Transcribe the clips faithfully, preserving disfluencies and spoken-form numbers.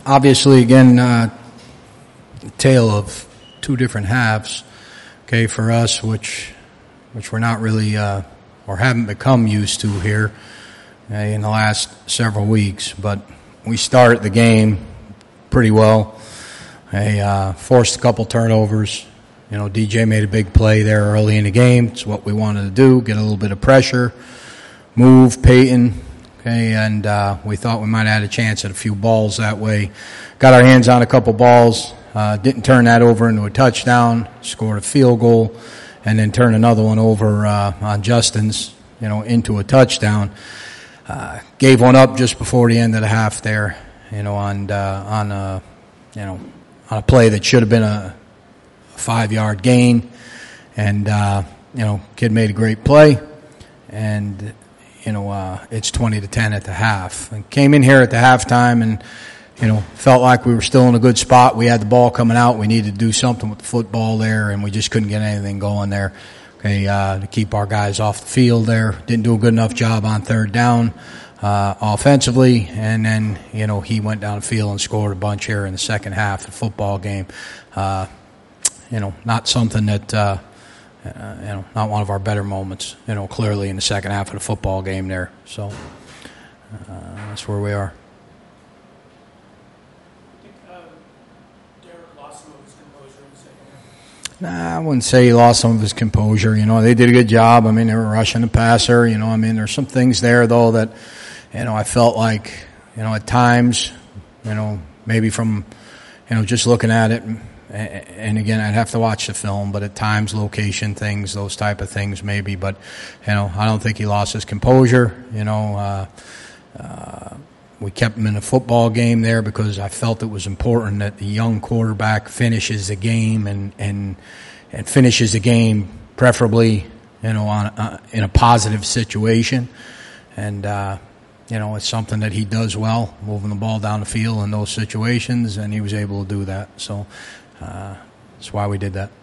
obviously, again, uh, a tale of two different halves, okay, for us, which which we're not really uh, or haven't become used to here uh, in the last several weeks. But we started the game pretty well. I uh, forced a couple turnovers. You know, D J made a big play there early in the game. It's what we wanted to do, get a little bit of pressure, move Peyton, okay, and uh, we thought we might have had a chance at a few balls that way. Got our hands on a couple balls, uh, didn't turn that over into a touchdown, scored a field goal, and then turned another one over uh, on Justin's, you know, into a touchdown. Uh, gave one up just before the end of the half there, you know, on, uh, on a, you know, on a play that should have been a five-yard gain, and uh, you know, kid made a great play, and you know, uh, it's twenty to ten at the half. And came in here at the halftime, and you know, felt like we were still in a good spot. We had the ball coming out. We needed to do something with the football there, and we just couldn't get anything going there. Okay, uh, to keep our guys off the field there. Didn't do a good enough job on third down uh, offensively, and then you know, he went down the field and scored a bunch here in the second half of the football game. Uh, You know, not something that, uh, uh, you know, not one of our better moments, you know, clearly in the second half of the football game there. So uh, that's where we are. I think uh, Derek lost some of his composure in the second half. Nah, I wouldn't say he lost some of his composure. You know, they did a good job. I mean, they were rushing the passer. You know, I mean, there's some things there, though, that, you know, I felt like, you know, at times, you know, maybe from, you know, just looking at it, and again, I'd have to watch the film, but at times, location things, those type of things maybe. But, you know, I don't think he lost his composure. You know, uh, uh, we kept him in a football game there because I felt it was important that the young quarterback finishes the game and and, and finishes the game preferably, you know, on uh, in a positive situation. And, uh, you know, it's something that he does well, moving the ball down the field in those situations, and he was able to do that. So, Uh, that's why we did that.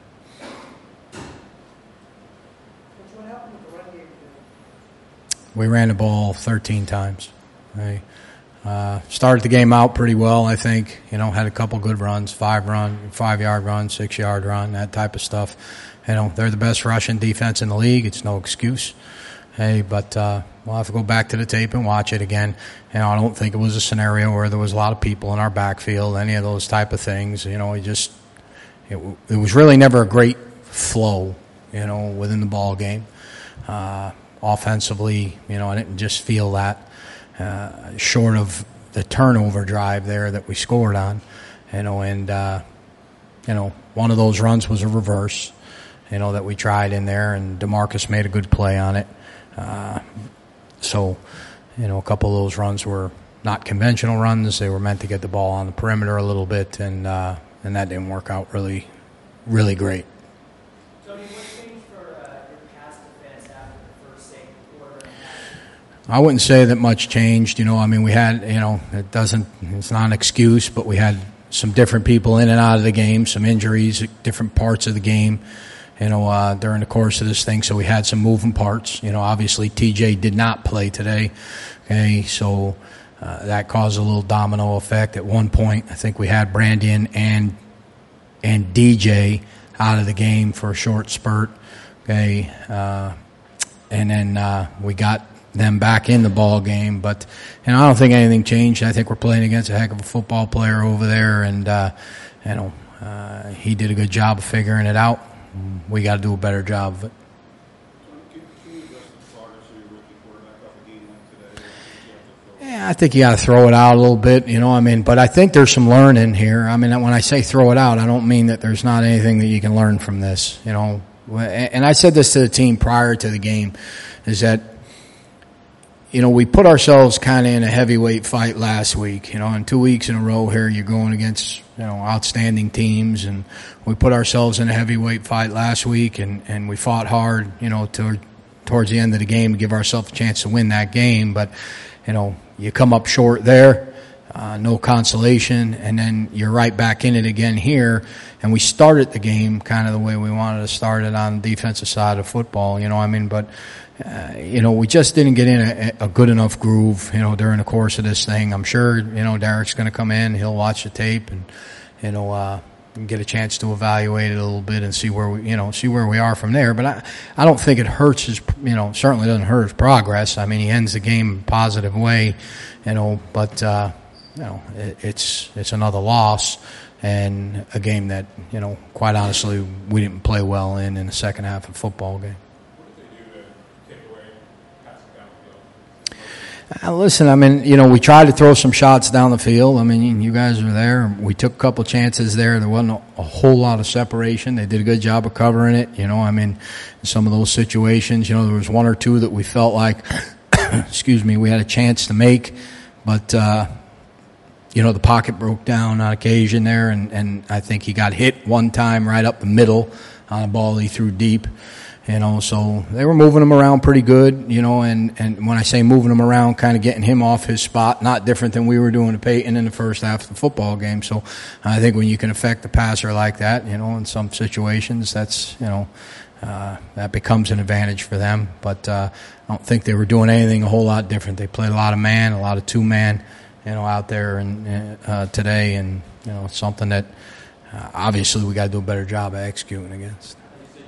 What happened with the run game? We ran the ball thirteen times. Right? Uh, started the game out pretty well, I think. You know, had a couple good runs, five run, five yard run, six yard run, that type of stuff. You know, they're the best rushing defense in the league. It's no excuse. Hey, but uh, we'll have to go back to the tape and watch it again. You know, I don't think it was a scenario where there was a lot of people in our backfield, any of those type of things. You know, we just. It, it was really never a great flow, you know, within the ball game. Uh, offensively, you know, I didn't just feel that. Uh, short of the turnover drive there that we scored on, you know, and, uh, you know, one of those runs was a reverse, you know, that we tried in there, and DeMarcus made a good play on it. Uh, so, you know, a couple of those runs were not conventional runs. They were meant to get the ball on the perimeter a little bit, and, uh, and that didn't work out really, really great. Tony, what changed for uh, your pass defense after the first second quarter? I wouldn't say that much changed. You know, I mean, we had, you know, it doesn't, it's not an excuse, but we had some different people in and out of the game, some injuries at different parts of the game, you know, uh, during the course of this thing. So we had some moving parts. You know, obviously T J did not play today. Okay, so Uh, that caused a little domino effect. At one point, I think we had Brandon and and D J out of the game for a short spurt. Okay, uh, and then uh, we got them back in the ball game. But you know, I don't think anything changed. I think we're playing against a heck of a football player over there, and uh, you know, uh, he did a good job of figuring it out. We got to do a better job of it. Yeah, I think you got to throw it out a little bit, you know, I mean, but I think there's some learning here. I mean, when I say throw it out, I don't mean that there's not anything that you can learn from this, you know. And I said this to the team prior to the game, is that, you know, we put ourselves kind of in a heavyweight fight last week, you know, and two weeks in a row here you're going against, you know, outstanding teams, and we put ourselves in a heavyweight fight last week, and, and we fought hard, you know, to, towards the end of the game to give ourselves a chance to win that game, but, you know, you come up short there, uh, no consolation, and then you're right back in it again here. And we started the game kind of the way we wanted to start it on the defensive side of football, you know what I mean? But, uh, you know, we just didn't get in a, a good enough groove, you know, during the course of this thing. I'm sure, you know, Derek's going to come in, he'll watch the tape and, you know, uh, get a chance to evaluate it a little bit and see where we, you know, see where we are from there. But I, I don't think it hurts his, you know, certainly doesn't hurt his progress. I mean, he ends the game in a positive way, you know, but, uh, you know, it, it's, it's another loss and a game that, you know, quite honestly, we didn't play well in in the second half of the football game. Uh, listen, I mean, you know, we tried to throw some shots down the field. I mean, you guys were there. We took a couple chances there. There wasn't a, a whole lot of separation. They did a good job of covering it. You know, I mean, some of those situations, you know, there was one or two that we felt like, excuse me, we had a chance to make. But, uh, you know, the pocket broke down on occasion there, and, and I think he got hit one time right up the middle on a ball he threw deep. You know, so they were moving him around pretty good, you know, and, and when I say moving him around, kind of getting him off his spot, not different than we were doing to Peyton in the first half of the football game. So I think when you can affect the passer like that, you know, in some situations, that's, you know, uh, that becomes an advantage for them. But uh, I don't think they were doing anything a whole lot different. They played a lot of man, a lot of two-man, you know, out there and uh, today, and, you know, it's something that uh, obviously we got to do a better job of executing against.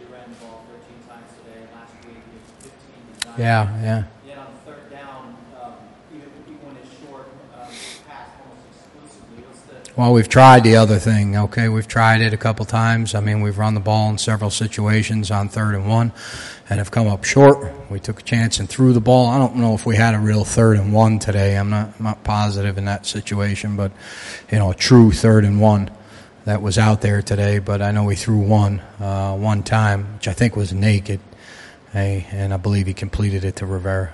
Yeah, yeah. Yet on third down, um, even when it's short, um, pass almost exclusively. What's the Well, we've tried the other thing, okay? We've tried it a couple times. I mean, we've run the ball in several situations on third and one and have come up short. We took a chance and threw the ball. I don't know if we had a real third and one today. I'm not, I'm not positive in that situation, but, you know, a true third and one that was out there today. But I know we threw one, uh, one time, which I think was naked. Hey, and I believe he completed it to Rivera.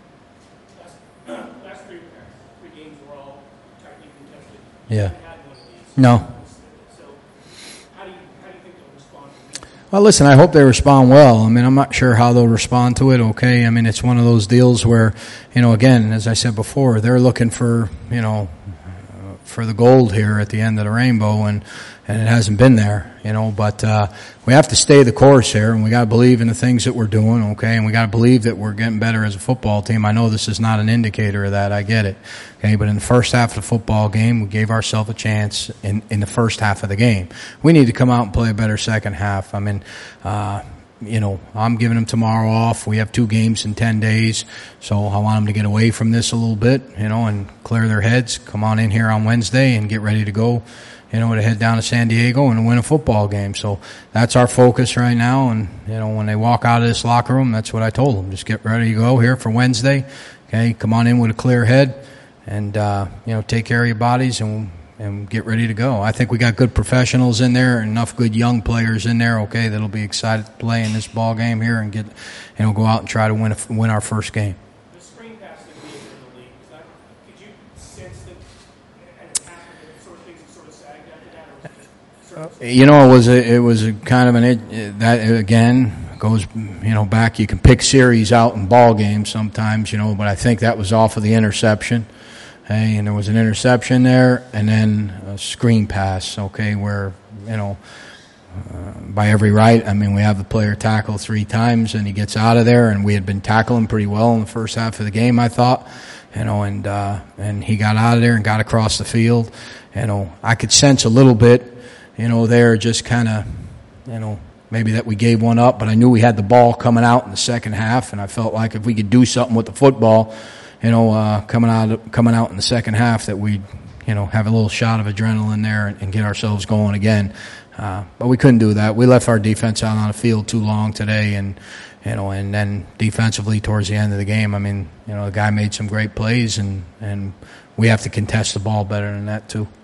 Last, uh, last three, three games were all tightly contested. Yeah. Had one of these. No. So, how do you how do you think they'll respond to these? Well, listen, I hope they respond well. I mean, I'm not sure how they'll respond to it, okay? I mean, it's one of those deals where, you know, again, as I said before, they're looking for, you know, uh, for the gold here at the end of the rainbow, and and it hasn't been there, you know, but uh we have to stay the course here, and we got to believe in the things that we're doing, okay, and we got to believe that we're getting better as a football team. I know this is not an indicator of that, I get it, okay, but in the first half of the football game, we gave ourselves a chance in, in the first half of the game. We need to come out and play a better second half. I mean, uh you know, I'm giving them tomorrow off. We have two games in ten days, so I want them to get away from this a little bit, you know, and clear their heads, come on in here on Wednesday and get ready to go, you know, to head down to San Diego and win a football game. So that's our focus right now. And, you know, when they walk out of this locker room, that's what I told them. Just get ready to go here for Wednesday. Okay, come on in with a clear head and, uh, you know, take care of your bodies and and get ready to go. I think we got good professionals in there, enough good young players in there, okay, that'll be excited to play in this ball game here and get, you know, go out and try to win a, win our first game. The screen pass that we did in the league, is that, could you sense that at the half of sort of things have sort of sagged after that, or was it sort of You know, it was a, it was a kind of an, that again goes, you know, back, you can pick series out in ball games sometimes, you know, but I think that was off of the interception. Hey, and there was an interception there, and then a screen pass, okay, where, you know, uh, by every right, I mean, we have the player tackle three times, and he gets out of there, and we had been tackling pretty well in the first half of the game, I thought, you know, and uh, and he got out of there and got across the field. You know, I could sense a little bit, you know, there just kind of, you know, maybe that we gave one up, but I knew we had the ball coming out in the second half, and I felt like if we could do something with the football, you know, uh, coming out coming out in the second half, that we'd, you know, have a little shot of adrenaline there and, and get ourselves going again. Uh, but we couldn't do that. We left our defense out on the field too long today, and, you know, and then defensively towards the end of the game, I mean, you know, the guy made some great plays, and, and we have to contest the ball better than that too.